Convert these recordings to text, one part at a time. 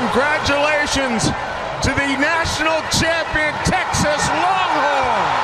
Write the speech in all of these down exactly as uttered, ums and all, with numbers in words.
congratulations to the national champion Texas Longhorns.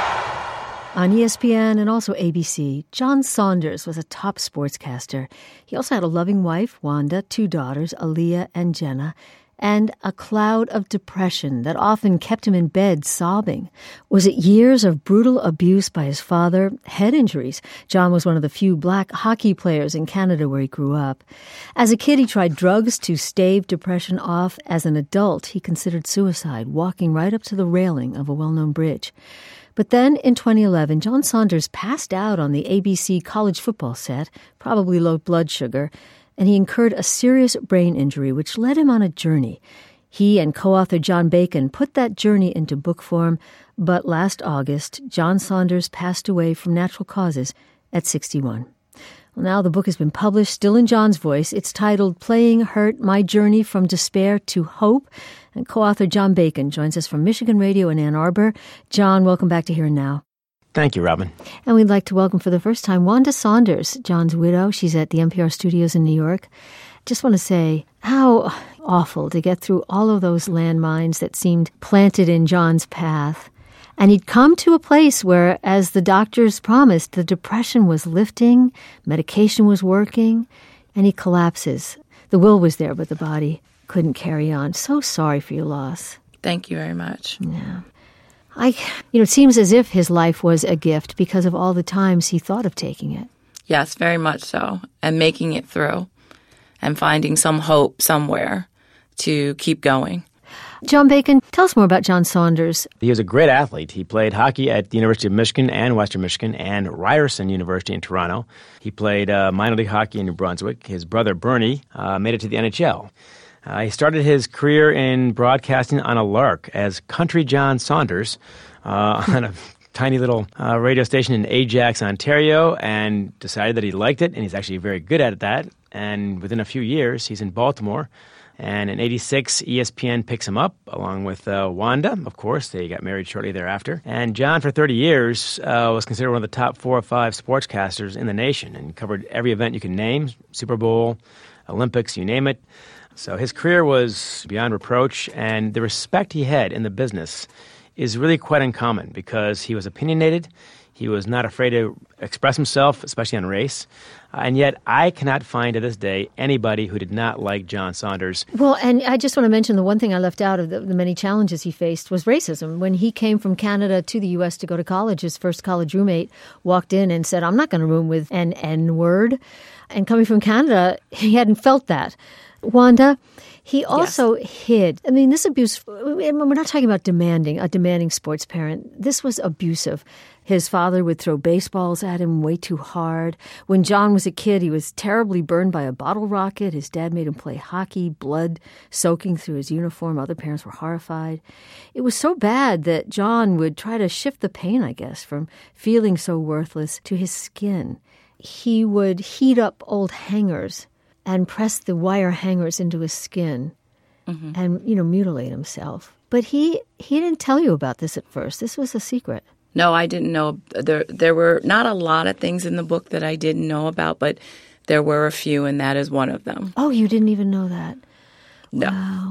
On E S P N and also A B C, John Saunders was a top sportscaster. He also had a loving wife, Wanda, two daughters, Aaliyah and Jenna, and a cloud of depression that often kept him in bed sobbing. Was it years of brutal abuse by his father? Head injuries. John was one of the few black hockey players in Canada where he grew up. As a kid, he tried drugs to stave depression off. As an adult, he considered suicide, walking right up to the railing of a well-known bridge. But then, in twenty eleven, John Saunders passed out on the A B C college football set, probably low blood sugar, and he incurred a serious brain injury, which led him on a journey. He and co-author John Bacon put that journey into book form, but last August, John Saunders passed away from natural causes at sixty-one. Well, now the book has been published, still in John's voice. It's titled Playing Hurt, My Journey from Despair to Hope. And co-author John Bacon joins us from Michigan Radio in Ann Arbor. John, welcome back to Here and Now. Thank you, Robin. And we'd like to welcome for the first time Wanda Saunders, John's widow. She's at the N P R studios in New York. Just want to say how awful to get through all of those landmines that seemed planted in John's path. And he'd come to a place where, as the doctors promised, the depression was lifting, medication was working, and he collapses. The will was there, but the body couldn't carry on. So sorry for your loss. Thank you very much. Yeah. I, you know, it seems as if his life was a gift because of all the times he thought of taking it. Yes, very much so. And making it through and finding some hope somewhere to keep going. John Bacon, tell us more about John Saunders. He was a great athlete. He played hockey at the University of Michigan and Western Michigan and Ryerson University in Toronto. He played uh, minor league hockey in New Brunswick. His brother, Bernie, uh, made it to the N H L. Uh, he started his career in broadcasting on a lark as Country John Saunders uh, on a tiny little uh, radio station in Ajax, Ontario, and decided that he liked it, and he's actually very good at that. And within a few years, he's in Baltimore. And in eighty-six, E S P N picks him up, along with uh, Wanda, of course. They got married shortly thereafter. And John, for thirty years, uh, was considered one of the top four or five sportscasters in the nation and covered every event you can name, Super Bowl, Olympics, you name it. So his career was beyond reproach, and the respect he had in the business is really quite uncommon because he was opinionated. He was not afraid to express himself, especially on race. Uh, and yet I cannot find to this day anybody who did not like John Saunders. Well, and I just want to mention the one thing I left out of the, the many challenges he faced was racism. When he came from Canada to the U S to go to college, his first college roommate walked in and said, I'm not going to room with an N-word. And coming from Canada, he hadn't felt that. Wanda, he also yes. hid. I mean, this abuse, we're not talking about demanding, a demanding sports parent. This was abusive. His father would throw baseballs at him way too hard. When John was a kid, he was terribly burned by a bottle rocket. His dad made him play hockey, blood soaking through his uniform. Other parents were horrified. It was so bad that John would try to shift the pain, I guess, from feeling so worthless to his skin. He would heat up old hangers and press the wire hangers into his skin mm-hmm. and, you know, mutilate himself. But he he didn't tell you about this at first. This was a secret. No, I didn't know. There there were not a lot of things in the book that I didn't know about, but there were a few, and that is one of them. Oh, you didn't even know that? No. Wow.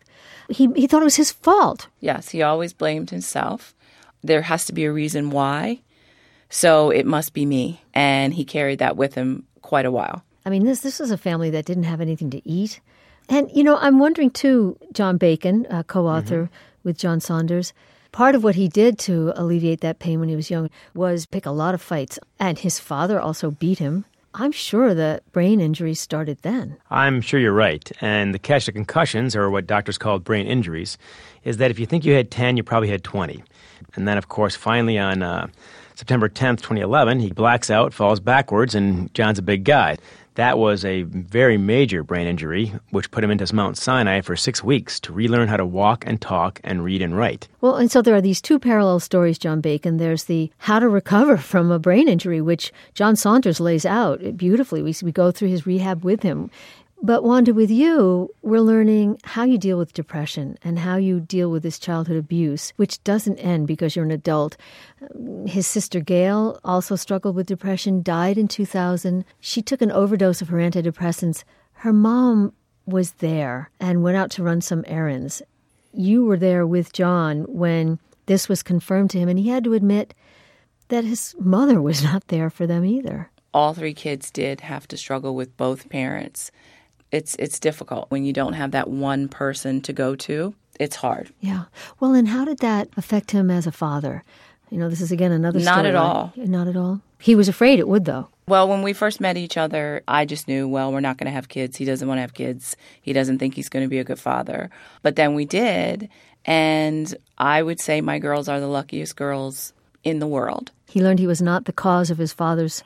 He, he thought it was his fault. Yes, he always blamed himself. There has to be a reason why, so it must be me. And he carried that with him quite a while. I mean, this this was a family that didn't have anything to eat. And, you know, I'm wondering, too, John Bacon, a co-author mm-hmm. with John Saunders, part of what he did to alleviate that pain when he was young was pick a lot of fights. And his father also beat him. I'm sure that brain injuries started then. I'm sure you're right. And the catch to concussions, or what doctors call brain injuries, is that if you think you had ten, you probably had twenty. And then, of course, finally on uh, September tenth, twenty eleven, he blacks out, falls backwards, and John's a big guy. That was a very major brain injury, which put him into Mount Sinai for six weeks to relearn how to walk and talk and read and write. Well, and so there are these two parallel stories, John Bacon. There's the how to recover from a brain injury, which John Saunders lays out beautifully. We, we go through his rehab with him. But Wanda, with you, we're learning how you deal with depression and how you deal with this childhood abuse, which doesn't end because you're an adult. His sister Gail also struggled with depression, died in two thousand. She took an overdose of her antidepressants. Her mom was there and went out to run some errands. You were there with John when this was confirmed to him, and he had to admit that his mother was not there for them either. All three kids did have to struggle with both parents. It's it's difficult when you don't have that one person to go to. It's hard. Yeah. Well, and how did that affect him as a father? You know, this is, again, another story. Not at all. Not at all? He was afraid it would, though. Well, when we first met each other, I just knew, well, we're not going to have kids. He doesn't want to have kids. He doesn't think he's going to be a good father. But then we did, and I would say my girls are the luckiest girls in the world. He learned he was not the cause of his father's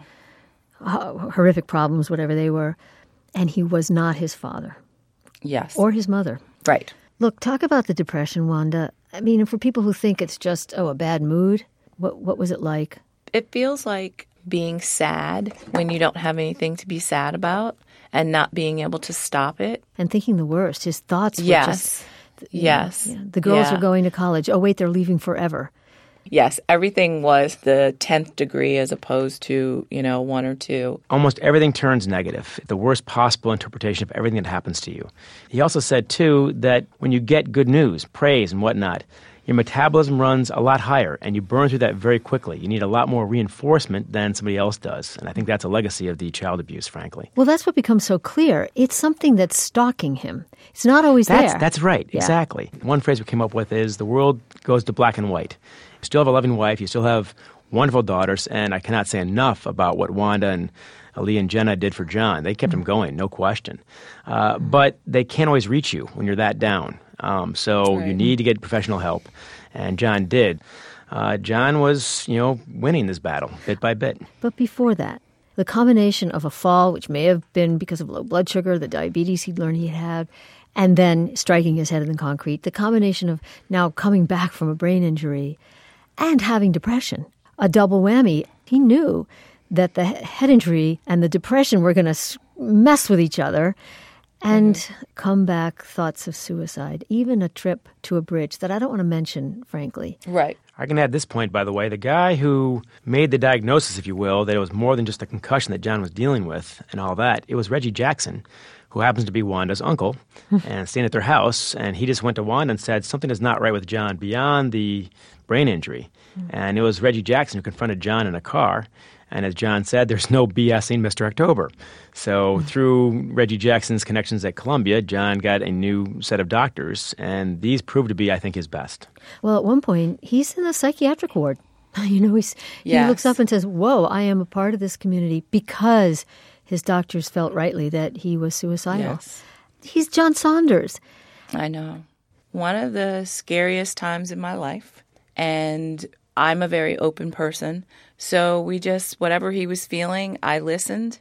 horrific problems, whatever they were, and he was not his father. Yes. Or his mother. Right. Look, talk about the depression, Wanda. I mean, for people who think it's just, oh, a bad mood, what what was it like? It feels like being sad when you don't have anything to be sad about and not being able to stop it. And thinking the worst. His thoughts were yes. just... Yes. Know, yeah. The girls yeah. are going to college. Oh, wait, they're leaving forever. Yes, everything was the tenth degree as opposed to, you know, one or two. Almost everything turns negative, the worst possible interpretation of everything that happens to you. He also said, too, that when you get good news, praise and whatnot, your metabolism runs a lot higher, and you burn through that very quickly. You need a lot more reinforcement than somebody else does, and I think that's a legacy of the child abuse, frankly. Well, that's what becomes so clear. It's something that's stalking him. It's not always that's, there. That's right, yeah. exactly. One phrase we came up with is, the world goes to black and white. You still have a loving wife, you still have wonderful daughters, and I cannot say enough about what Wanda and Ali and Jenna did for John. They kept him going, no question. Uh, but they can't always reach you when you're that down. Um, so right. you need to get professional help, and John did. Uh, John was, you know, winning this battle bit by bit. But before that, the combination of a fall, which may have been because of low blood sugar, the diabetes he'd learned he had, and then striking his head in the concrete, the combination of now coming back from a brain injury and having depression, a double whammy. He knew that the head injury and the depression were going to mess with each other. And mm-hmm. come back thoughts of suicide, even a trip to a bridge that I don't want to mention, frankly. Right. I can add this point, by the way. The guy who made the diagnosis, if you will, that it was more than just a concussion that John was dealing with and all that, it was Reggie Jackson, who happens to be Wanda's uncle, and staying at their house. And he just went to Wanda and said something is not right with John beyond the brain injury. Mm-hmm. And it was Reggie Jackson who confronted John in a car. And as John said, there's no BSing Mister October. So through Reggie Jackson's connections at Columbia, John got a new set of doctors, and these proved to be, I think, his best. Well, at one point, he's in the psychiatric ward. You know, he's, yes. he looks up and says, whoa, I am a part of this community because his doctors felt rightly that he was suicidal. Yes. He's John Saunders. I know. One of the scariest times in my life, and I'm a very open person. So we just, whatever he was feeling, I listened.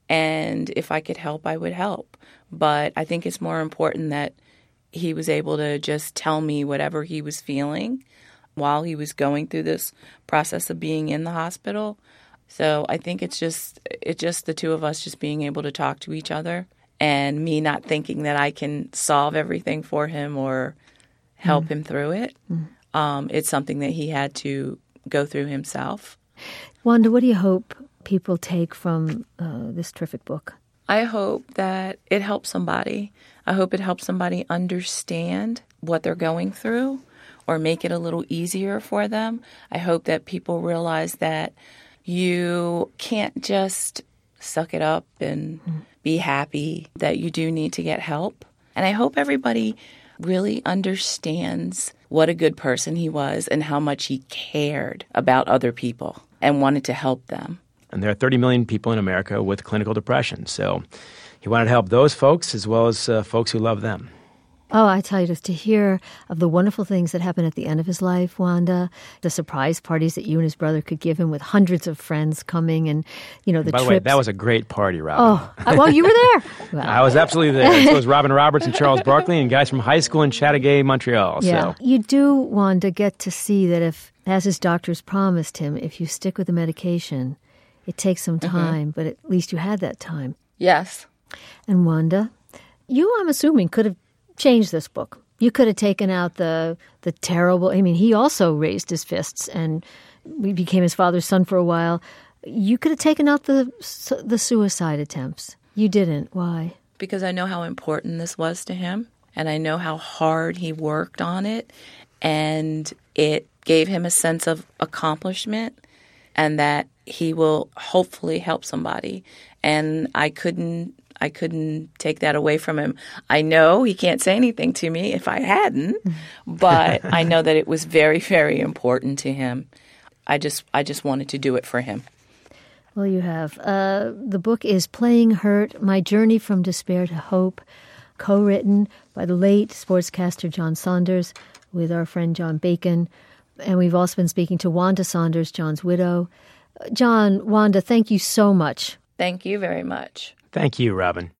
And if I could help, I would help. But I think it's more important that he was able to just tell me whatever he was feeling while he was going through this process of being in the hospital. So I think it's just, it's just the two of us just being able to talk to each other and me not thinking that I can solve everything for him or help mm. him through it. Mm. Um, it's something that he had to go through himself. Wanda, what do you hope people take from uh, this terrific book? I hope that it helps somebody. I hope it helps somebody understand what they're going through or make it a little easier for them. I hope that people realize that you can't just suck it up and mm. be happy, that you do need to get help. And I hope everybody really understands what a good person he was and how much he cared about other people and wanted to help them. And there are thirty million people in America with clinical depression. So he wanted to help those folks as well as uh, folks who love them. Oh, I tell you, just to hear of the wonderful things that happened at the end of his life, Wanda, the surprise parties that you and his brother could give him with hundreds of friends coming and, you know, the By trips. the way, that was a great party, Robin. Oh, well, you were there. Well. I was absolutely there. So was Robin Roberts and Charles Barkley and guys from high school in Chateauguay, Montreal. Yeah. So. You do, Wanda, get to see that if, as his doctors promised him, if you stick with the medication, it takes some time, mm-hmm. but at least you had that time. Yes. And Wanda, you, I'm assuming, could have changed this book. You could have taken out the the terrible, I mean, he also raised his fists and we became his father's son for a while. You could have taken out the the suicide attempts. You didn't. Why? because I know how important this was to him, and I know how hard he worked on it, and it gave him a sense of accomplishment and that he will hopefully help somebody. And I couldn't I couldn't take that away from him. I know he can't say anything to me if I hadn't, but I know that it was very, very important to him. I just I just wanted to do it for him. Well, you have. Uh, the book is Playing Hurt, My Journey from Despair to Hope, co-written by the late sportscaster John Saunders with our friend John Bacon. And we've also been speaking to Wanda Saunders, John's widow. John, Wanda, thank you so much. Thank you very much. Thank you, Robin.